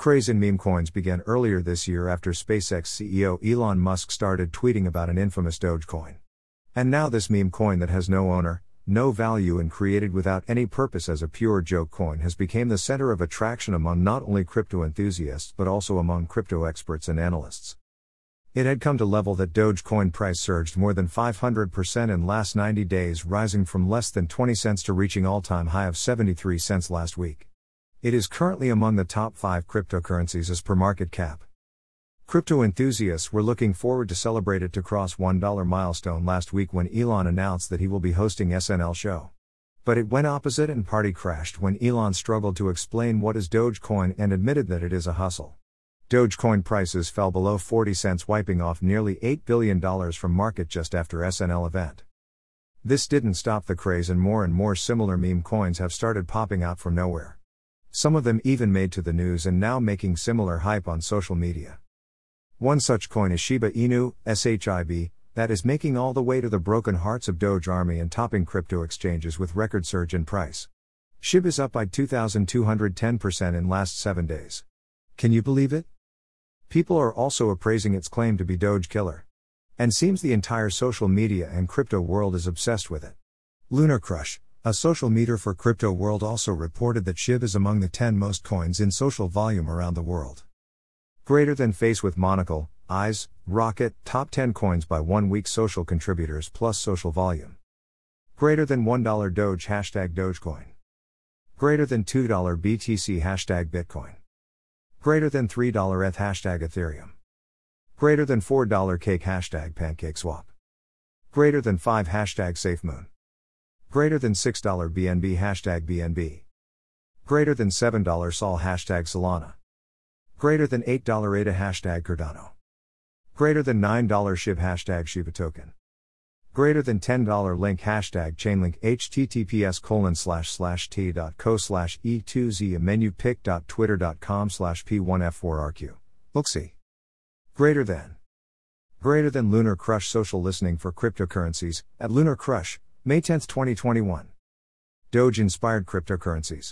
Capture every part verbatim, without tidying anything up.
craze in meme coins began earlier this year after SpaceX C E O Elon Musk started tweeting about an infamous Dogecoin. And now this meme coin that has no owner, no value and created without any purpose as a pure joke coin has become the center of attraction among not only crypto enthusiasts but also among crypto experts and analysts. It had come to level that Dogecoin price surged more than five hundred percent in last ninety days, rising from less than twenty cents to reaching all-time high of seventy-three cents last week. It is currently among the top five cryptocurrencies as per market cap. Crypto enthusiasts were looking forward to celebrate it to cross one dollar milestone last week when Elon announced that he will be hosting S N L show. But it went opposite and party crashed when Elon struggled to explain what is Dogecoin and admitted that it is a hustle. Dogecoin prices fell below forty cents, wiping off nearly eight billion dollars from market just after S N L event. This didn't stop the craze and more and more similar meme coins have started popping out from nowhere. Some of them even made to the news and now making similar hype on social media. One such coin is Shiba Inu, S H I B, that is making all the way to the broken hearts of Doge Army and topping crypto exchanges with record surge in price. S H I B is up by two thousand two hundred ten percent in last seven days. Can you believe it? People are also appraising its claim to be Doge killer. And seems the entire social media and crypto world is obsessed with it. Lunar Crush, a social meter for crypto world, also reported that S H I B is among the ten most coins in social volume around the world. Greater than face with monocle, eyes, rocket, top ten coins by one week social contributors plus social volume. Greater than one dollar Doge hashtag Dogecoin. Greater than two dollar B T C hashtag Bitcoin. Greater than three dollar E T H hashtag Ethereum. Greater than four dollar Cake hashtag PancakeSwap. Greater than five hashtag SafeMoon. Greater than six dollar B N B hashtag B N B. Greater than seven dollar Sol hashtag Solana. Greater than eight dollar A D A hashtag Cardano. Greater than nine dollar S H I B hashtag Shiba Token. Greater than ten dollar Link hashtag Chainlink https colon slash slash t.co slash e2z menupic.twitter.com slash p1f4rq. Look see. Greater than. Greater than Lunar Crush social listening for cryptocurrencies, at Lunar Crush, May tenth twenty twenty-one. Doge-inspired cryptocurrencies.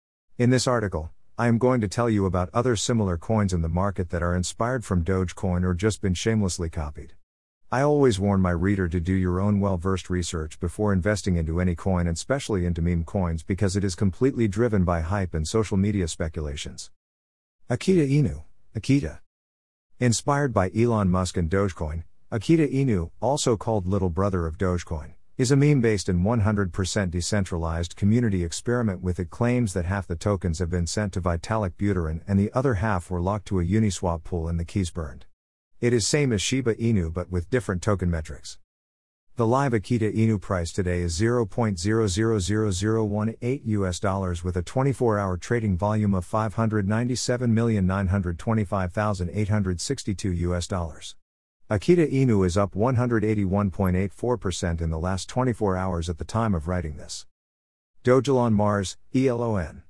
In this article, I am going to tell you about other similar coins in the market that are inspired from Dogecoin or just been shamelessly copied. I always warn my reader to do your own well-versed research before investing into any coin and especially into meme coins because it is completely driven by hype and social media speculations. Akita Inu, Akita. Inspired by Elon Musk and Dogecoin, Akita Inu, also called Little Brother of Dogecoin, is a meme-based and one hundred percent decentralized community experiment with it claims that half the tokens have been sent to Vitalik Buterin and the other half were locked to a Uniswap pool and the keys burned. It is same as Shiba Inu but with different token metrics. The live Akita Inu price today is zero point zero zero zero zero one eight U S dollars with a twenty-four hour trading volume of five hundred ninety-seven million nine hundred twenty-five thousand eight hundred sixty-two U S dollars. Akita Inu is up one hundred eighty-one point eight four percent in the last twenty-four hours at the time of writing this. Dogelon Mars, E L O N.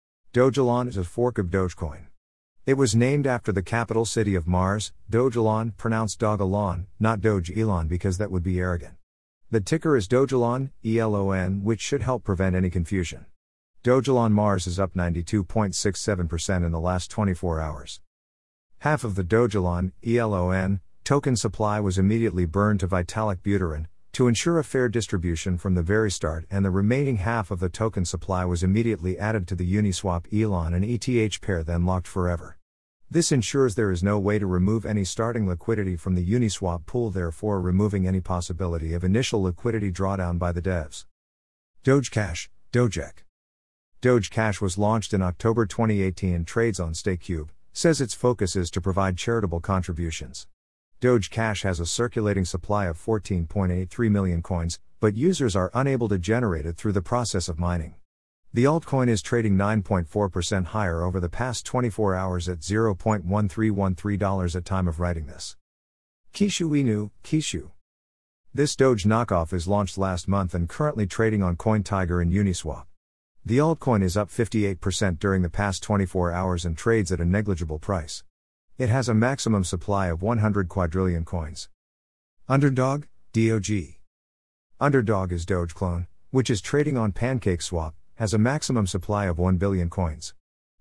Dogelon is a fork of Dogecoin. It was named after the capital city of Mars, Dogelon, pronounced Dogelon, not Doge Elon because that would be arrogant. The ticker is Dogelon, E L O N, which should help prevent any confusion. Dogelon Mars is up ninety-two point six seven percent in the last twenty-four hours. Half of the Dogelon, E L O N, token supply was immediately burned to Vitalik Buterin, to ensure a fair distribution from the very start, and the remaining half of the token supply was immediately added to the Uniswap Elon and E T H pair, then locked forever. This ensures there is no way to remove any starting liquidity from the Uniswap pool, therefore removing any possibility of initial liquidity drawdown by the devs. Dogecash, Dojek. Dogecash was launched in October twenty eighteen and trades on StakeCube, says its focus is to provide charitable contributions. Dogecash has a circulating supply of fourteen point eight three million coins, but users are unable to generate it through the process of mining. The altcoin is trading nine point four percent higher over the past twenty-four hours at zero point one three one three dollars at time of writing this. Kishu Inu, Kishu. This Doge knockoff is launched last month and currently trading on CoinTiger and Uniswap. The altcoin is up fifty-eight percent during the past twenty-four hours and trades at a negligible price. It has a maximum supply of one hundred quadrillion coins. Underdog, D O G. Underdog is Dogecoin, which is trading on PancakeSwap, has a maximum supply of one billion coins.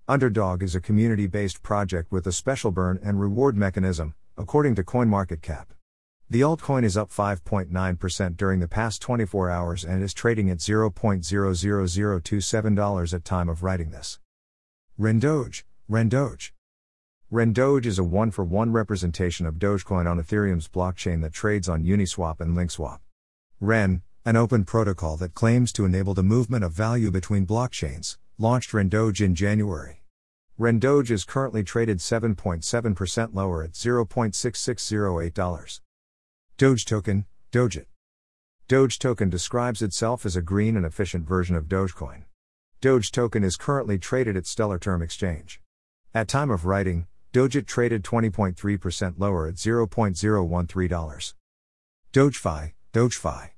Underdog is a community-based project with a special burn and reward mechanism, according to CoinMarketCap. The altcoin is up five point nine percent during the past twenty-four hours and is trading at zero point zero zero zero two seven dollars at time of writing this. Rendoge, Rendoge. Rendoge is a one-for-one representation of Dogecoin on Ethereum's blockchain that trades on Uniswap and LinkSwap. Ren, an open protocol that claims to enable the movement of value between blockchains, launched Rendoge in January. Rendoge is currently traded seven point seven percent lower at zero point six six zero eight dollars. Doge Token, Dogeot. Doge Token describes itself as a green and efficient version of Dogecoin. Doge Token is currently traded at Stellar Term Exchange. At time of writing, Dogeot traded twenty point three percent lower at zero point zero one three dollars. DogeFi, DogeFi.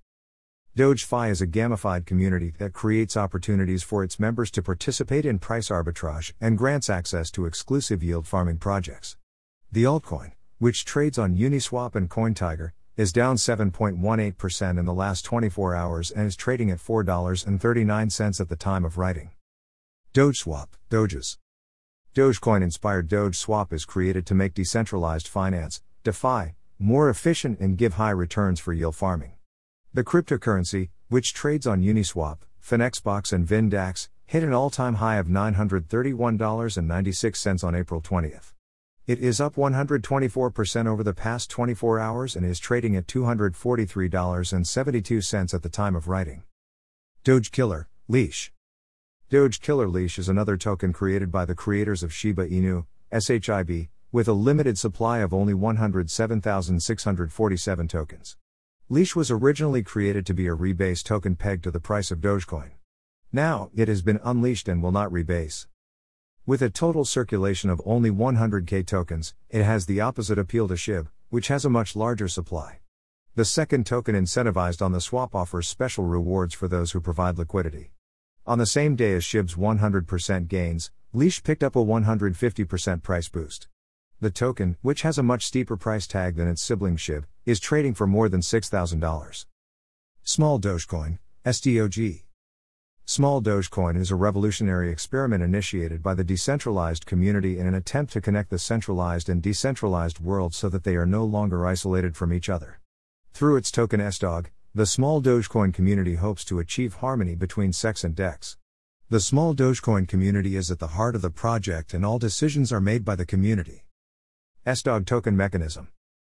DogeFi is a gamified community that creates opportunities for its members to participate in price arbitrage and grants access to exclusive yield farming projects. The altcoin, which trades on Uniswap and CoinTiger, is down seven point one eight percent in the last twenty-four hours and is trading at four dollars and thirty-nine cents at the time of writing. DogeSwap, Doges. Dogecoin-inspired DogeSwap is created to make decentralized finance, DeFi, more efficient and give high returns for yield farming. The cryptocurrency, which trades on Uniswap, FinXbox and Vindax, hit an all-time high of nine hundred thirty-one dollars and ninety-six cents on April twentieth. It is up one hundred twenty-four percent over the past twenty-four hours and is trading at two hundred forty-three dollars and seventy-two cents at the time of writing. Doge Killer, Leash. Doge Killer Leash is another token created by the creators of Shiba Inu, S H I B, with a limited supply of only one hundred seven thousand six hundred forty-seven tokens. Leash was originally created to be a rebase token pegged to the price of Dogecoin. Now, it has been unleashed and will not rebase. With a total circulation of only one hundred K tokens, it has the opposite appeal to S H I B, which has a much larger supply. The second token incentivized on the swap offers special rewards for those who provide liquidity. On the same day as S H I B's one hundred percent gains, Leash picked up a one hundred fifty percent price boost. The token, which has a much steeper price tag than its sibling S H I B, is trading for more than six thousand dollars. Small Dogecoin, S D O G. Small Dogecoin is a revolutionary experiment initiated by the decentralized community in an attempt to connect the centralized and decentralized worlds so that they are no longer isolated from each other. Through its token S D O G, the Small Dogecoin community hopes to achieve harmony between S E X and DEX. The Small Dogecoin community is at the heart of the project and all decisions are made by the community. S D O G Token Mechanism.